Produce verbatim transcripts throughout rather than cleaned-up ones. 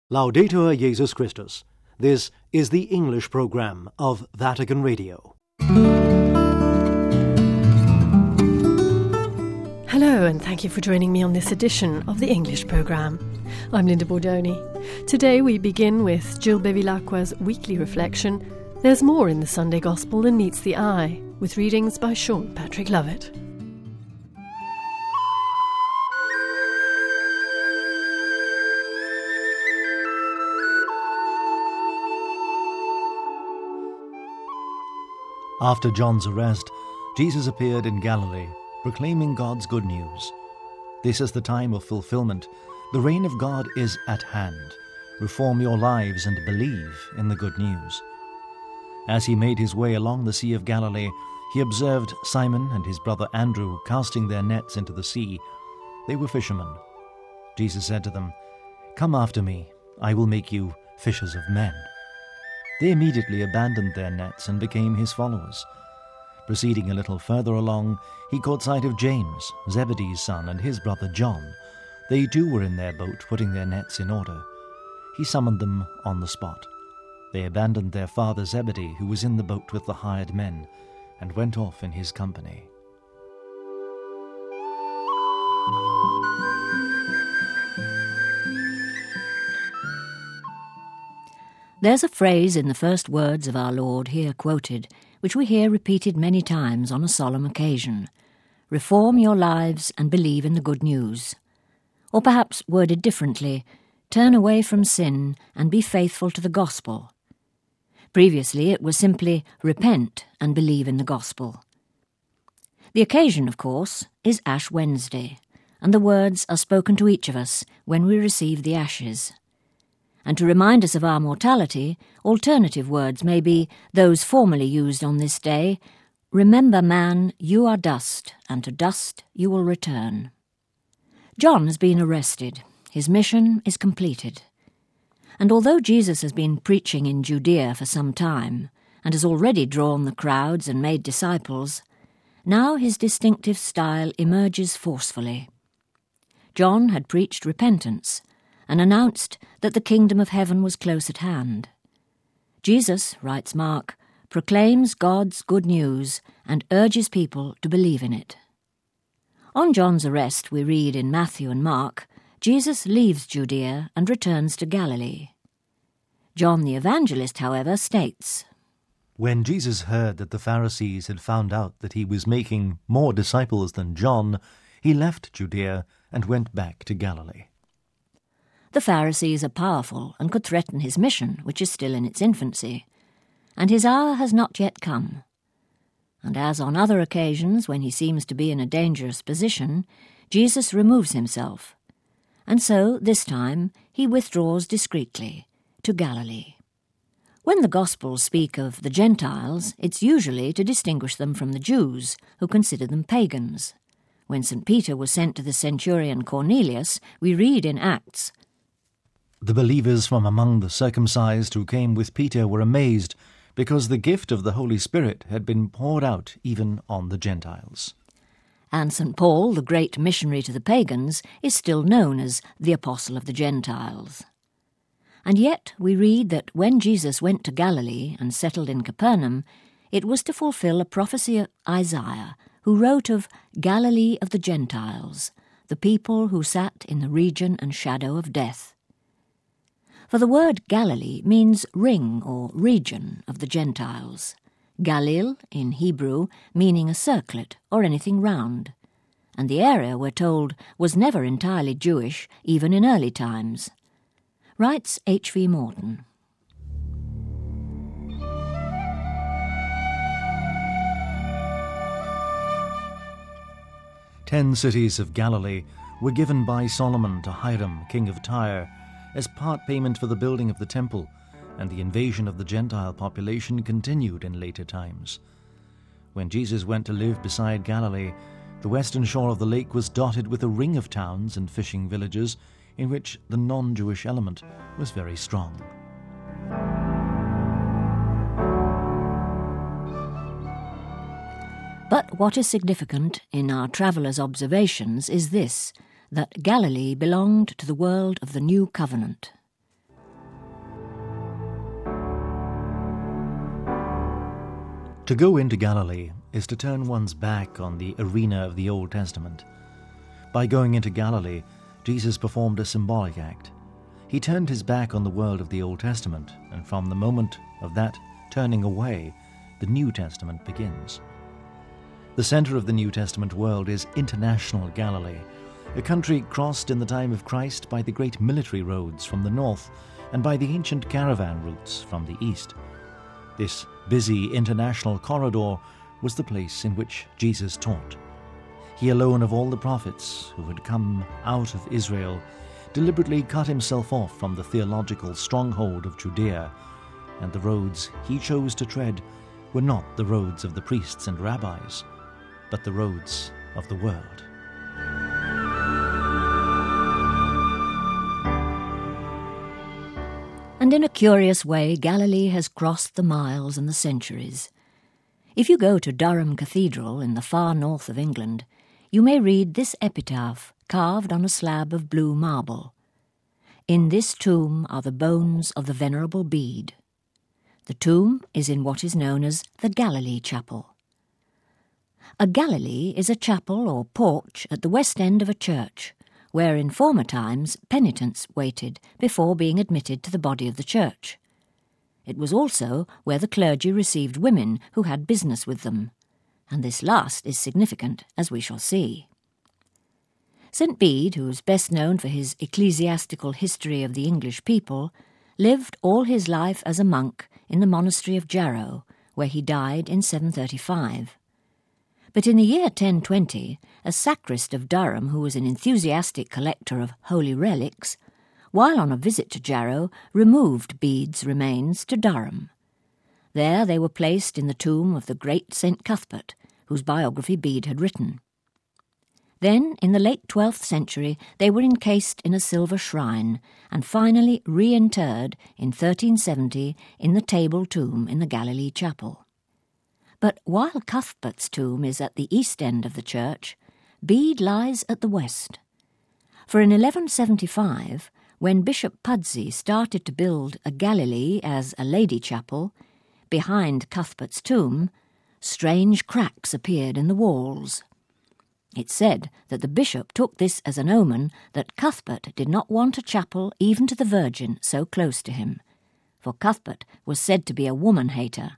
Laudetur Jesus Christus. This is the English program of Vatican Radio. Hello, and thank you for joining me on this edition of the English program. I'm Linda Bordoni. Today we begin with Jill Bevilacqua's weekly reflection, There's More in the Sunday Gospel Than Meets the Eye, with readings by Sean Patrick Lovett. After John's arrest, Jesus appeared in Galilee, proclaiming God's good news. This is the time of fulfillment. The reign of God is at hand. Reform your lives and believe in the good news. As he made his way along the Sea of Galilee, he observed Simon and his brother Andrew casting their nets into the sea. They were fishermen. Jesus said to them, "Come after me, I will make you fishers of men." They immediately abandoned their nets and became his followers. Proceeding a little further along, he caught sight of James, Zebedee's son, and his brother John. They too were in their boat, putting their nets in order. He summoned them on the spot. They abandoned their father Zebedee, who was in the boat with the hired men, and went off in his company. There's a phrase in the first words of our Lord here quoted, which we hear repeated many times on a solemn occasion. Reform your lives and believe in the good news. Or perhaps worded differently, turn away from sin and be faithful to the gospel. Previously it was simply repent and believe in the gospel. The occasion, of course, is Ash Wednesday, and the words are spoken to each of us when we receive the ashes. And to remind us of our mortality, alternative words may be those formerly used on this day. Remember, man, you are dust, and to dust you will return. John has been arrested. His mission is completed. And although Jesus has been preaching in Judea for some time, and has already drawn the crowds and made disciples, now his distinctive style emerges forcefully. John had preached repentance, and announced that the kingdom of heaven was close at hand. Jesus, writes Mark, proclaims God's good news and urges people to believe in it. On John's arrest, we read in Matthew and Mark, Jesus leaves Judea and returns to Galilee. John the Evangelist, however, states, When Jesus heard that the Pharisees had found out that he was making more disciples than John, he left Judea and went back to Galilee. The Pharisees are powerful and could threaten his mission, which is still in its infancy, and his hour has not yet come. And as on other occasions when he seems to be in a dangerous position, Jesus removes himself, and so this time he withdraws discreetly to Galilee. When the Gospels speak of the Gentiles, it's usually to distinguish them from the Jews, who consider them pagans. When Saint Peter was sent to the centurion Cornelius, we read in Acts, The believers from among the circumcised who came with Peter were amazed, because the gift of the Holy Spirit had been poured out even on the Gentiles. And Saint Paul, the great missionary to the pagans, is still known as the Apostle of the Gentiles. And yet we read that when Jesus went to Galilee and settled in Capernaum, it was to fulfill a prophecy of Isaiah, who wrote of Galilee of the Gentiles, the people who sat in the region and shadow of death. For the word Galilee means ring or region of the Gentiles. Galil, in Hebrew, meaning a circlet or anything round. And the area, we're told, was never entirely Jewish, even in early times. Writes H V Morton. Ten cities of Galilee were given by Solomon to Hiram, king of Tyre, as part payment for the building of the temple, and the invasion of the Gentile population continued in later times. When Jesus went to live beside Galilee, the western shore of the lake was dotted with a ring of towns and fishing villages in which the non-Jewish element was very strong. But what is significant in our travellers' observations is this, that Galilee belonged to the world of the New Covenant. To go into Galilee is to turn one's back on the arena of the Old Testament. By going into Galilee, Jesus performed a symbolic act. He turned his back on the world of the Old Testament, and from the moment of that turning away, the New Testament begins. The center of the New Testament world is international Galilee, a country crossed in the time of Christ by the great military roads from the north and by the ancient caravan routes from the east. This busy international corridor was the place in which Jesus taught. He alone of all the prophets who had come out of Israel deliberately cut himself off from the theological stronghold of Judea, and the roads he chose to tread were not the roads of the priests and rabbis, but the roads of the world. And in a curious way, Galilee has crossed the miles and the centuries. If you go to Durham Cathedral in the far north of England, you may read this epitaph carved on a slab of blue marble. In this tomb are the bones of the Venerable Bede. The tomb is in what is known as the Galilee Chapel. A Galilee is a chapel or porch at the west end of a church, where in former times penitents waited before being admitted to the body of the church. It was also where the clergy received women who had business with them, and this last is significant, as we shall see. Saint Bede, who is best known for his ecclesiastical history of the English people, lived all his life as a monk in the monastery of Jarrow, where he died in seven thirty-five. But in the year ten twenty, a sacrist of Durham, who was an enthusiastic collector of holy relics, while on a visit to Jarrow, removed Bede's remains to Durham. There they were placed in the tomb of the great Saint Cuthbert, whose biography Bede had written. Then, in the late twelfth century, they were encased in a silver shrine, and finally reinterred in thirteen seventy in the Table tomb in the Galilee Chapel. But while Cuthbert's tomb is at the east end of the church, Bede lies at the west. For in eleven seventy-five, when Bishop Pudsey started to build a Galilee as a lady chapel, behind Cuthbert's tomb, strange cracks appeared in the walls. It's said that the bishop took this as an omen that Cuthbert did not want a chapel even to the Virgin so close to him, for Cuthbert was said to be a woman-hater.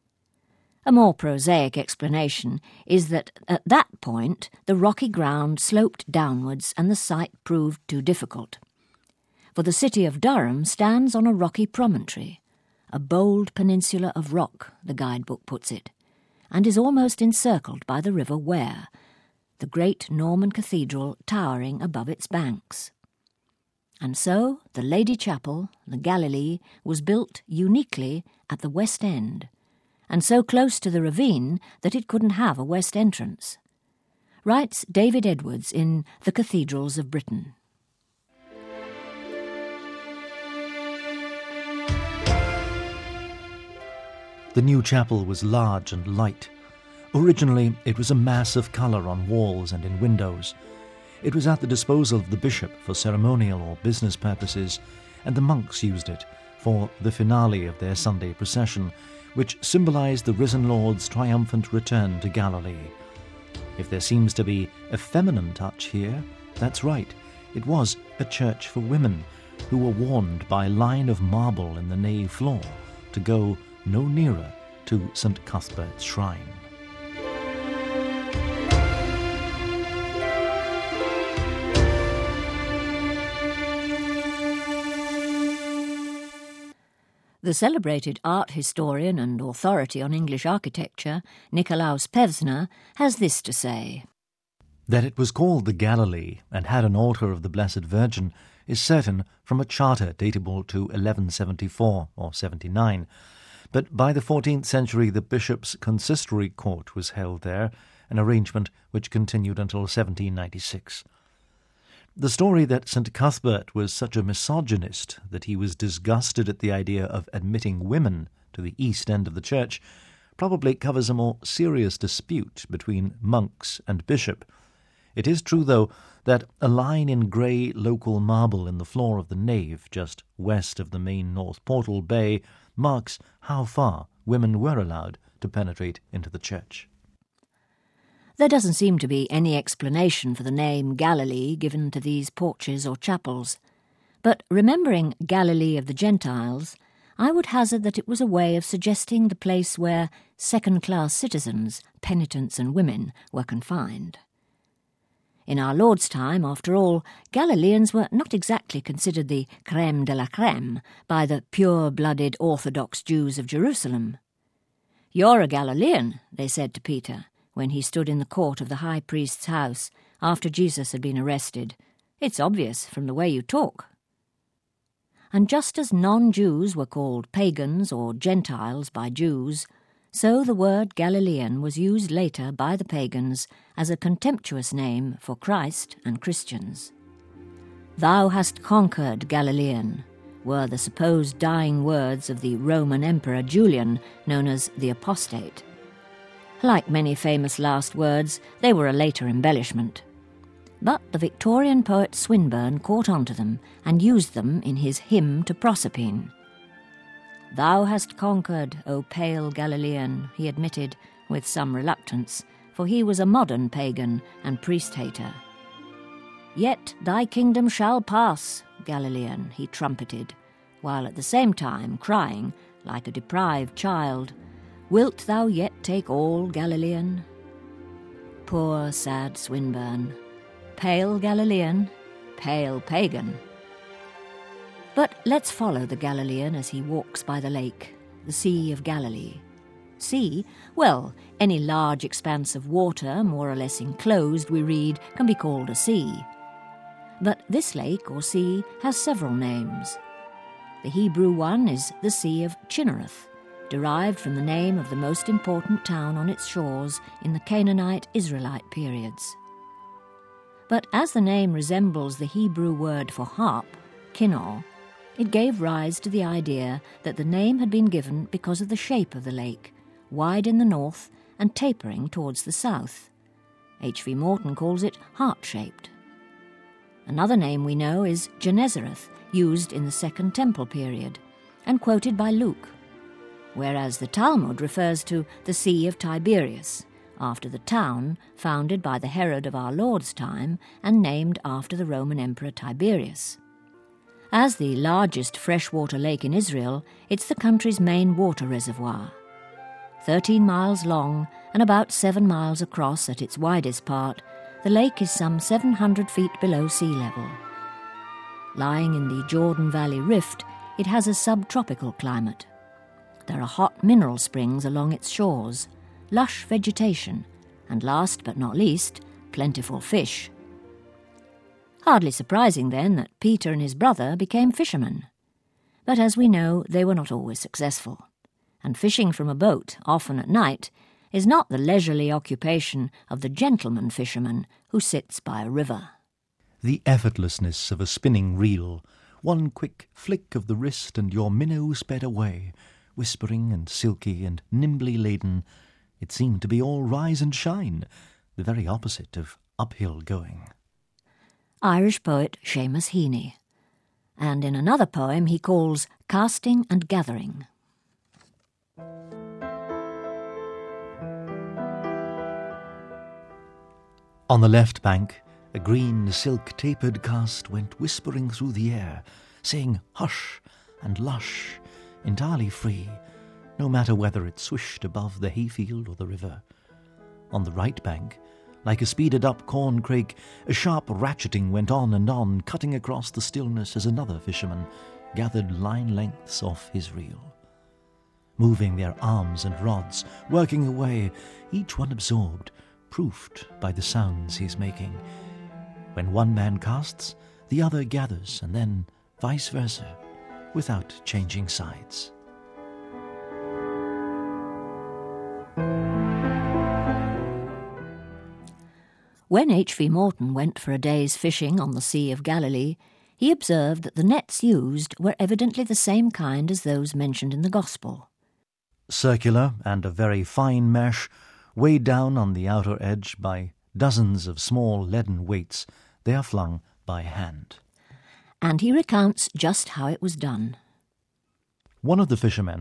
A more prosaic explanation is that at that point the rocky ground sloped downwards and the site proved too difficult. For the city of Durham stands on a rocky promontory, a bold peninsula of rock, the guidebook puts it, and is almost encircled by the River Wear, the great Norman cathedral towering above its banks. And so the Lady Chapel, the Galilee, was built uniquely at the west end, and so close to the ravine that it couldn't have a west entrance. Writes David Edwards in The Cathedrals of Britain. The new chapel was large and light. Originally, it was a mass of colour on walls and in windows. It was at the disposal of the bishop for ceremonial or business purposes, and the monks used it for the finale of their Sunday procession, which symbolised the risen Lord's triumphant return to Galilee. If there seems to be a feminine touch here, that's right. It was a church for women, who were warned by a line of marble in the nave floor to go no nearer to Saint Cuthbert's shrine. The celebrated art historian and authority on English architecture, Nikolaus Pevsner, has this to say. That it was called the Galilee and had an altar of the Blessed Virgin is certain from a charter datable to eleven seventy-four or seventy-nine, but by the fourteenth century the bishop's consistory court was held there, an arrangement which continued until seventeen ninety-six. The story that Saint Cuthbert was such a misogynist that he was disgusted at the idea of admitting women to the east end of the church probably covers a more serious dispute between monks and bishop. It is true, though, that a line in grey local marble in the floor of the nave, just west of the main north portal bay, marks how far women were allowed to penetrate into the church. There doesn't seem to be any explanation for the name Galilee given to these porches or chapels, but remembering Galilee of the Gentiles, I would hazard that it was a way of suggesting the place where second-class citizens, penitents and women, were confined. In our Lord's time, after all, Galileans were not exactly considered the crème de la crème by the pure-blooded Orthodox Jews of Jerusalem. "You're a Galilean," they said to Peter, when he stood in the court of the high priest's house after Jesus had been arrested. "It's obvious from the way you talk." And just as non-Jews were called pagans or Gentiles by Jews, so the word Galilean was used later by the pagans as a contemptuous name for Christ and Christians. "Thou hast conquered, Galilean," were the supposed dying words of the Roman Emperor Julian, known as the Apostate. Like many famous last words, they were a later embellishment. But the Victorian poet Swinburne caught on to them and used them in his hymn to Proserpine. "Thou hast conquered, O pale Galilean," he admitted with some reluctance, for he was a modern pagan and priest-hater. "Yet thy kingdom shall pass, Galilean," he trumpeted, while at the same time crying, like a deprived child, "Wilt thou yet take all, Galilean?" Poor sad Swinburne. Pale Galilean, pale pagan. But let's follow the Galilean as he walks by the lake, the Sea of Galilee. Sea? Well, any large expanse of water, more or less enclosed, we read, can be called a sea. But this lake or sea has several names. The Hebrew one is the Sea of Chinnereth, derived from the name of the most important town on its shores in the Canaanite-Israelite periods. But as the name resembles the Hebrew word for harp, kinnor, it gave rise to the idea that the name had been given because of the shape of the lake, wide in the north and tapering towards the south. H V Morton calls it heart-shaped. Another name we know is Gennesareth, used in the Second Temple period, and quoted by Luke, whereas the Talmud refers to the Sea of Tiberias, after the town founded by the Herod of our Lord's time and named after the Roman Emperor Tiberius. As the largest freshwater lake in Israel, it's the country's main water reservoir. Thirteen miles long and about seven miles across at its widest part, the lake is some seven hundred feet below sea level. Lying in the Jordan Valley Rift, it has a subtropical climate. There are hot mineral springs along its shores, lush vegetation, and last but not least, plentiful fish. Hardly surprising, then, that Peter and his brother became fishermen. But as we know, they were not always successful, and fishing from a boat, often at night, is not the leisurely occupation of the gentleman fisherman who sits by a river. The effortlessness of a spinning reel, one quick flick of the wrist and your minnow sped away, whispering and silky and nimbly laden. It seemed to be all rise and shine, the very opposite of uphill going. Irish poet Seamus Heaney. And in another poem he calls Casting and Gathering. On the left bank, a green silk-tapered cast went whispering through the air, saying hush and lush, entirely free, no matter whether it swished above the hayfield or the river. On the right bank, like a speeded-up corn crake, a sharp ratcheting went on and on, cutting across the stillness as another fisherman gathered line lengths off his reel. Moving their arms and rods, working away, each one absorbed, proofed by the sounds he's making. When one man casts, the other gathers, and then vice versa, without changing sides. When H V Morton went for a day's fishing on the Sea of Galilee, he observed that the nets used were evidently the same kind as those mentioned in the Gospel. Circular and a very fine mesh, weighed down on the outer edge by dozens of small leaden weights, they are flung by hand. And he recounts just how it was done. One of the fishermen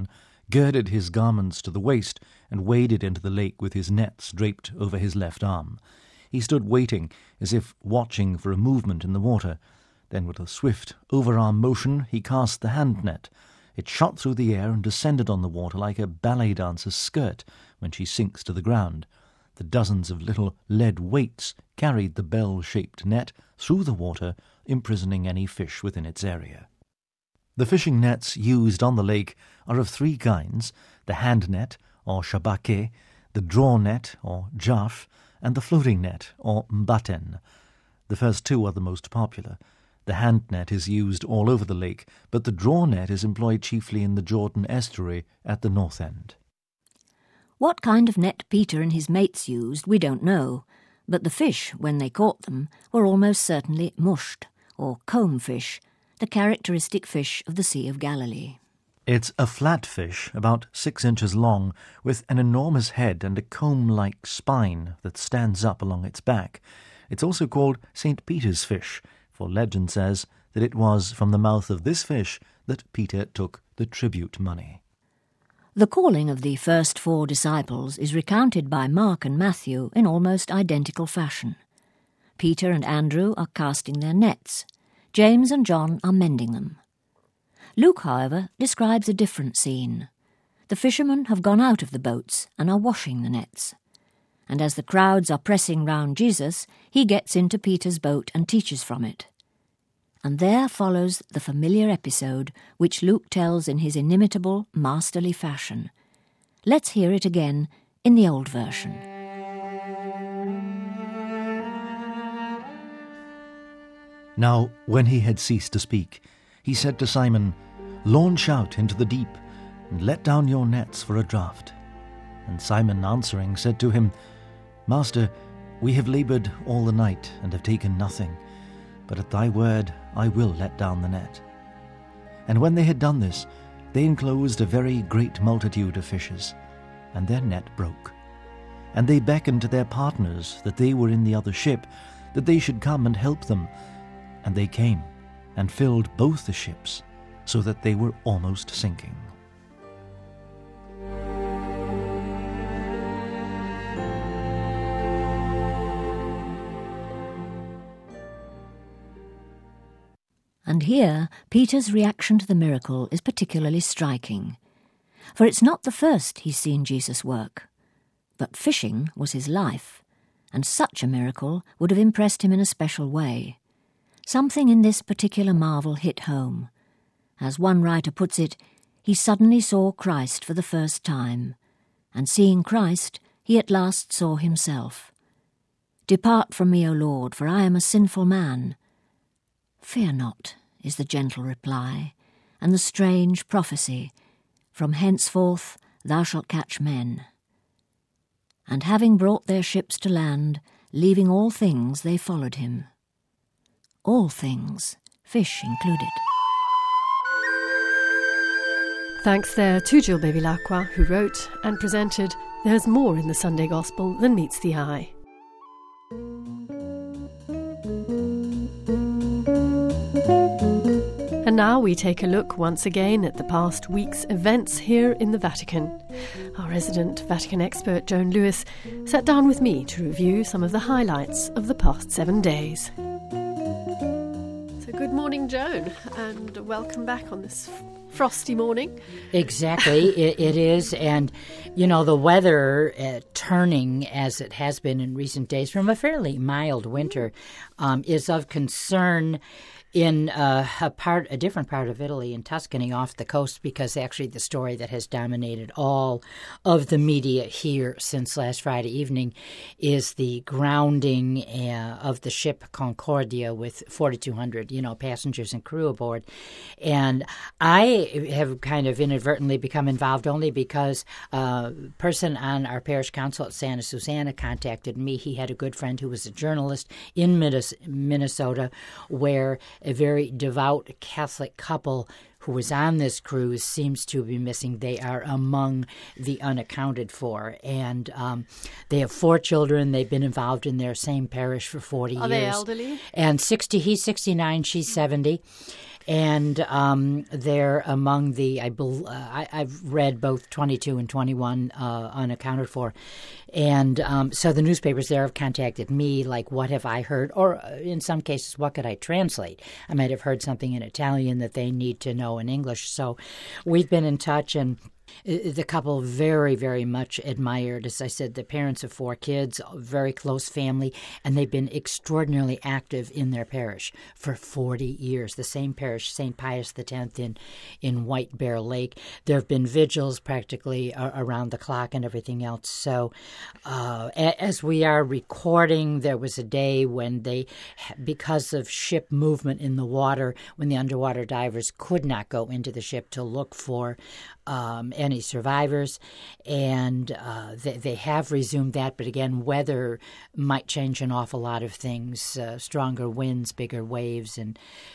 girded his garments to the waist, and waded into the lake with his nets draped over his left arm. He stood waiting, as if watching for a movement in the water. Then with a swift overarm motion he cast the hand net. It shot through the air and descended on the water like a ballet dancer's skirt when she sinks to the ground. The dozens of little lead weights carried the bell-shaped net through the water, imprisoning any fish within its area. The fishing nets used on the lake are of three kinds: the hand net, or shabake, the draw net, or jaf, and the floating net, or mbaten. The first two are the most popular. The hand net is used all over the lake, but the draw net is employed chiefly in the Jordan estuary at the north end. What kind of net Peter and his mates used we don't know, but the fish, when they caught them, were almost certainly musht, or comb fish, the characteristic fish of the Sea of Galilee. It's a flat fish, about six inches long, with an enormous head and a comb-like spine that stands up along its back. It's also called Saint Peter's fish, for legend says that it was from the mouth of this fish that Peter took the tribute money. The calling of the first four disciples is recounted by Mark and Matthew in almost identical fashion. Peter and Andrew are casting their nets. James and John are mending them. Luke, however, describes a different scene. The fishermen have gone out of the boats and are washing the nets. And as the crowds are pressing round Jesus, he gets into Peter's boat and teaches from it. And there follows the familiar episode which Luke tells in his inimitable, masterly fashion. Let's hear it again in the old version. Now, when he had ceased to speak, he said to Simon, "Launch out into the deep, and let down your nets for a draught." And Simon answering said to him, "Master, we have laboured all the night and have taken nothing, but at thy word I will let down the net." And when they had done this, they enclosed a very great multitude of fishes, and their net broke. And they beckoned to their partners that they were in the other ship, that they should come and help them. And they came, and filled both the ships, so that they were almost sinking. And here, Peter's reaction to the miracle is particularly striking. For it's not the first he's seen Jesus work. But fishing was his life, and such a miracle would have impressed him in a special way. Something in this particular marvel hit home. As one writer puts it, he suddenly saw Christ for the first time, and seeing Christ, he at last saw himself. "Depart from me, O Lord, for I am a sinful man." "Fear not," is the gentle reply, and the strange prophecy, "From henceforth thou shalt catch men." And having brought their ships to land, leaving all things, they followed him. All things, fish included. Thanks there to Jill Bevilacqua, who wrote and presented There's More in the Sunday Gospel Than Meets the Eye. And now we take a look once again at the past week's events here in the Vatican. Our resident Vatican expert, Joan Lewis, sat down with me to review some of the highlights of the past seven days. So good morning, Joan, and welcome back on this f- frosty morning. Exactly, it, it is. And, you know, the weather uh, turning, as it has been in recent days, from a fairly mild winter, um, is of concern in uh, a part, a different part of Italy, in Tuscany, off the coast, because actually the story that has dominated all of the media here since last Friday evening is the grounding uh, of the ship Concordia with forty-two hundred, you know, passengers and crew aboard. And I have kind of inadvertently become involved only because a person on our parish council at Santa Susana contacted me. He had a good friend who was a journalist in Minnesota, where a very devout Catholic couple who was on this cruise seems to be missing. They are among the unaccounted for. And um, they have four children. They've been involved in their same parish for forty Are years. Are they elderly? And sixty. He's sixty-nine, she's seventy. And um, they're among the, I, bel- uh, I, I've read both twenty-two and twenty-one uh, unaccounted for. And um, so the newspapers there have contacted me, like, what have I heard? Or uh, in some cases, what could I translate? I might have heard something in Italian that they need to know in English. So we've been in touch, and the couple very, very much admired. As I said, the parents of four kids, a very close family, and they've been extraordinarily active in their parish for forty years. The same parish, Saint Pius the Tenth in, in White Bear Lake. There have been vigils practically uh, around the clock and everything else. So uh, a- as we are recording, there was a day when they, because of ship movement in the water, when the underwater divers could not go into the ship to look for Um, any survivors, and uh, they, they have resumed that. But again, weather might change an awful lot of things, uh, stronger winds, bigger waves. And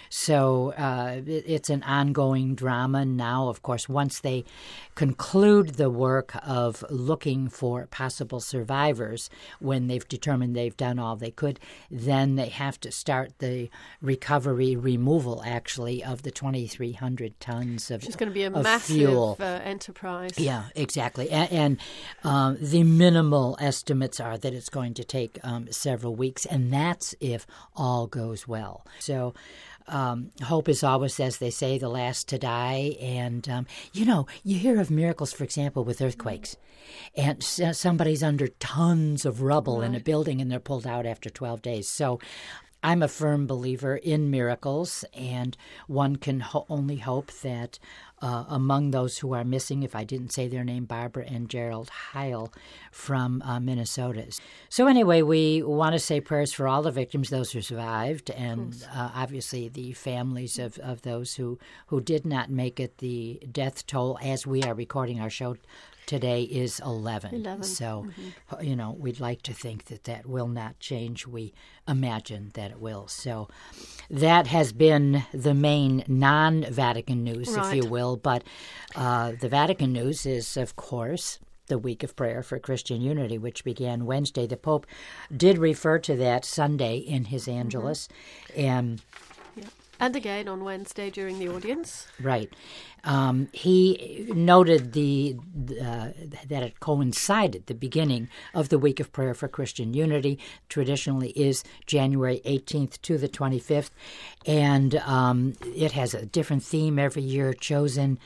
so uh, it, it's an ongoing drama now. Of course, once they conclude the work of looking for possible survivors, when they've determined they've done all they could, then they have to start the recovery removal, actually, of the twenty-three hundred tons of, It's going to be a of massive fuel. Uh, enterprise. Yeah, exactly. And, and um, the minimal estimates are that it's going to take um, several weeks, and that's if all goes well. So um, hope is always, as they say, the last to die. And, um, you know, you hear of miracles, for example, with earthquakes. And s- somebody's under tons of rubble Right. in a building, and they're pulled out after twelve days. So I'm a firm believer in miracles, and one can ho- only hope that uh, among those who are missing, if I didn't say their name, Barbara and Gerald Heil from uh, Minnesota. So anyway, we want to say prayers for all the victims, those who survived, and uh, obviously the families of, of those who, who did not make it. The death toll, as we are recording our show today, is eleven. eleven. So, you know, we'd like to think that that will not change. We imagine that it will. So that has been the main non-Vatican news, Right. if you will. But uh, the Vatican news is, of course, the Week of Prayer for Christian Unity, which began Wednesday. The Pope did refer to that Sunday in his Angelus. And And again on Wednesday during the audience. Right. Um, he noted the uh, that it coincided, the beginning of the Week of Prayer for Christian Unity, traditionally is January eighteenth to the twenty-fifth, and um, it has a different theme every year chosen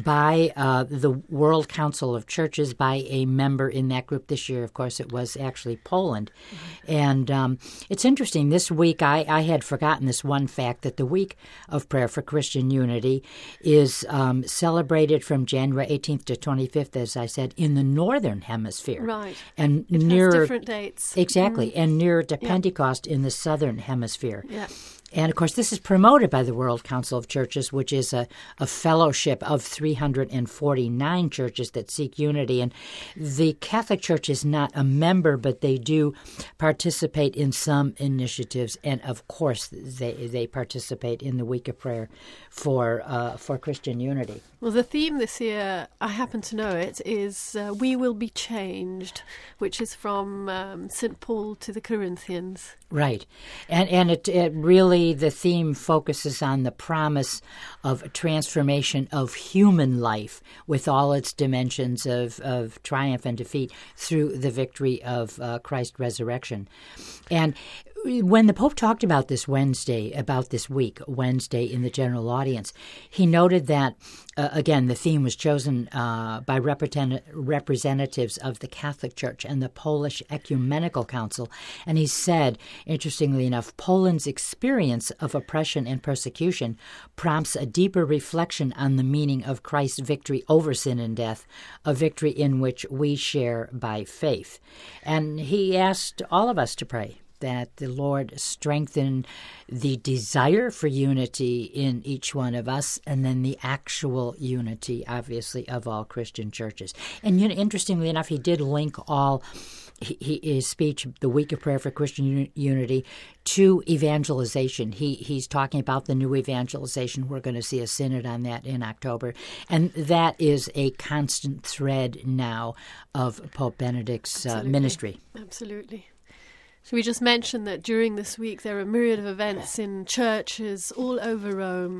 by uh, the World Council of Churches, by a member in that group. This year, of course, it was actually Poland. Mm-hmm. And um, it's interesting, this week I, I had forgotten this one fact, that the Week of Prayer for Christian Unity is um, celebrated from January eighteenth to twenty-fifth, as I said, in the Northern Hemisphere. Right. And It near has different dates. Exactly. Mm. And near to Yeah. Pentecost in the Southern Hemisphere. Yeah. And, of course, this is promoted by the World Council of Churches, which is a, a fellowship of three hundred forty-nine churches that seek unity. And the Catholic Church is not a member, but they do participate in some initiatives. And, of course, they they participate in the Week of Prayer for uh, for Christian unity. Well, the theme this year, I happen to know it, is uh, We Will Be Changed, which is from um, Saint Paul to the Corinthians. Right. And and it, it really, the theme focuses on the promise of transformation of human life with all its dimensions of, of triumph and defeat through the victory of uh, Christ's resurrection. And when the Pope talked about this Wednesday, about this week, Wednesday, in the general audience, he noted that, uh, again, the theme was chosen uh, by represent- representatives of the Catholic Church and the Polish Ecumenical Council. And he said, interestingly enough, Poland's experience of oppression and persecution prompts a deeper reflection on the meaning of Christ's victory over sin and death, a victory in which we share by faith. And he asked all of us to pray that the Lord strengthen the desire for unity in each one of us, and then the actual unity, obviously, of all Christian churches. And you know, interestingly enough, he did link all he, his speech, the Week of Prayer for Christian Uni- Unity, to evangelization. He He's talking about the new evangelization. We're going to see a synod on that in October. And that is a constant thread now of Pope Benedict's uh, ministry. Absolutely. So we just mentioned that during this week there are a myriad of events in churches all over Rome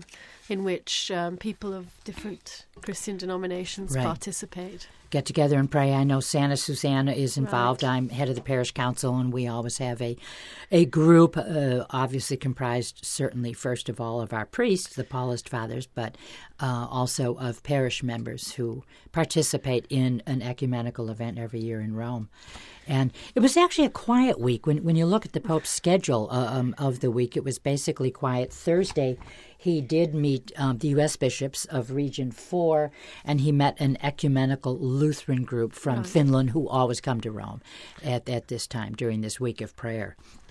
in which um, people of different Christian denominations Right. participate. Get together and pray. I know Santa Susanna is involved. Right. I'm head of the parish council, and we always have a a group, uh, obviously comprised certainly first of all of our priests, the Paulist Fathers, but uh, also of parish members who participate in an ecumenical event every year in Rome. And it was actually a quiet week. When when you look at the Pope's schedule uh, um, of the week, it was basically quiet. Thursday, he did meet um, the U S bishops of Region four, and he met an ecumenical Lutheran group from Right. Finland who always come to Rome at, at this time during this week of prayer.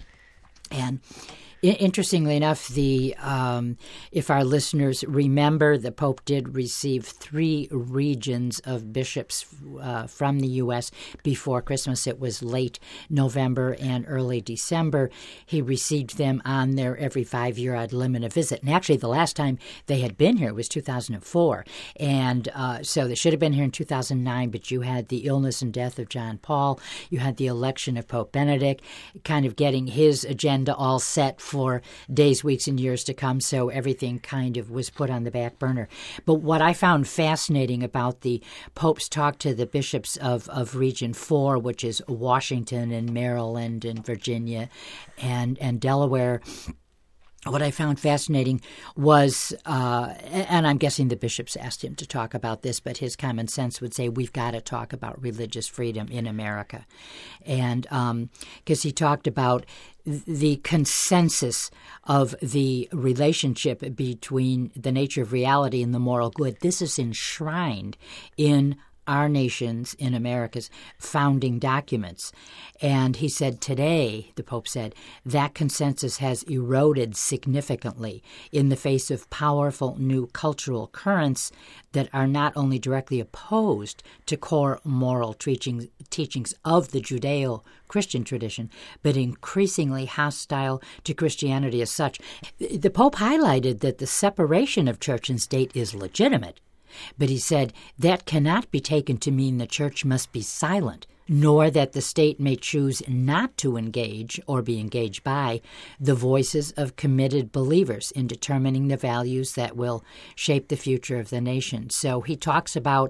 And I- interestingly enough, the um, if our listeners remember, the Pope did receive three regions of bishops uh, from the U S before Christmas. It was late November and early December. He received them on their every five-year ad limina visit. And actually, the last time they had been here was two thousand four. And uh, so they should have been here in two thousand nine, but you had the illness and death of John Paul. You had the election of Pope Benedict, kind of getting his agenda all set for days, weeks, and years to come, so everything kind of was put on the back burner. But what I found fascinating about the Pope's talk to the bishops of, of Region four, which is Washington and Maryland and Virginia and, and Delaware, what I found fascinating was, uh, and I'm guessing the bishops asked him to talk about this, but his common sense would say we've got to talk about religious freedom in America. And because um, he talked about the consensus of the relationship between the nature of reality and the moral good. This is enshrined in our nation's, in America's founding documents. And he said today, the Pope said, that consensus has eroded significantly in the face of powerful new cultural currents that are not only directly opposed to core moral teachings, teachings of the Judeo-Christian tradition, but increasingly hostile to Christianity as such. The Pope highlighted that the separation of church and state is legitimate, but he said that cannot be taken to mean the church must be silent, nor that the state may choose not to engage or be engaged by the voices of committed believers in determining the values that will shape the future of the nation. So he talks about,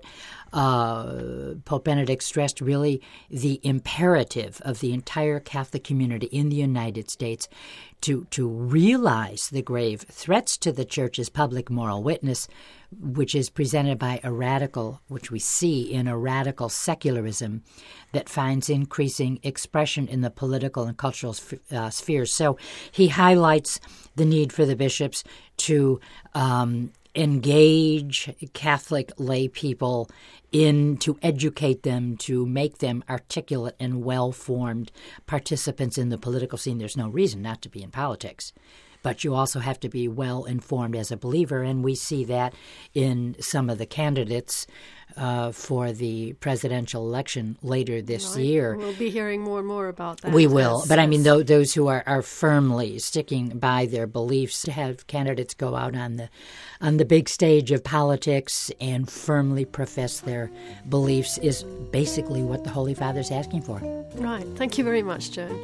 uh, Pope Benedict stressed really the imperative of the entire Catholic community in the United States to, to realize the grave threats to the Church's public moral witness, which is presented by a radical, which we see in a radical secularism that finds increasing expression in the political and cultural uh, spheres. So he highlights the need for the bishops to um, engage Catholic lay people in, to educate them, to make them articulate and well-formed participants in the political scene. There's no reason not to be in politics. But you also have to be well-informed as a believer, and we see that in some of the candidates uh, for the presidential election later this Right. year. We'll be hearing more and more about that. We will. Yes, But I mean, yes. those, those who are, are firmly sticking by their beliefs, to have candidates go out on the on the big stage of politics and firmly profess their beliefs is basically what the Holy Father's asking for. Right. Thank you very much, Joan.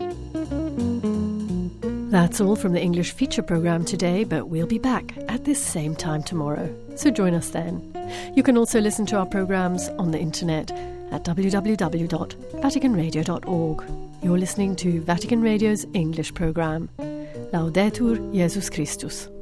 That's all from the English feature programme today, but we'll be back at this same time tomorrow. So join us then. You can also listen to our programmes on the internet at w w w dot vatican radio dot org. You're listening to Vatican Radio's English programme. Laudetur Jesus Christus.